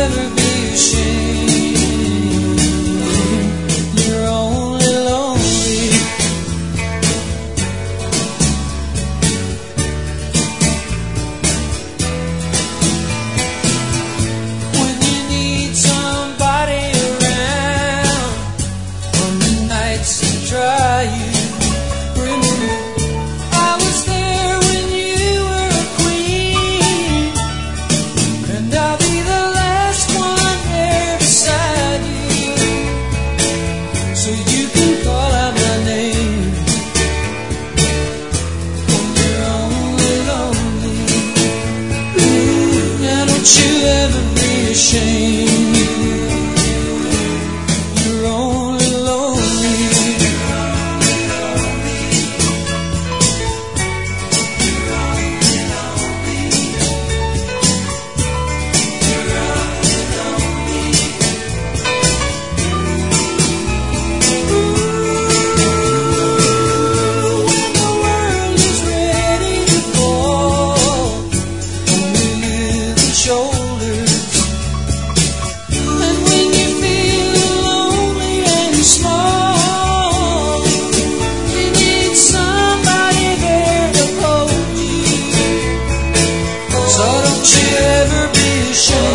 ever be ashamed. You're only lonely. When you need somebody around, on the nights that try you, remember I was there when you were a queen, and I'll be the last one there beside you, so you can call out my name when you're only lonely. Ooh, now don't you ever be ashamed. You're only lonely. When the world is ready to fall, only little shoulders. And when you feel lonely and small, you need somebody there to hold you. So don't you ever be ashamed.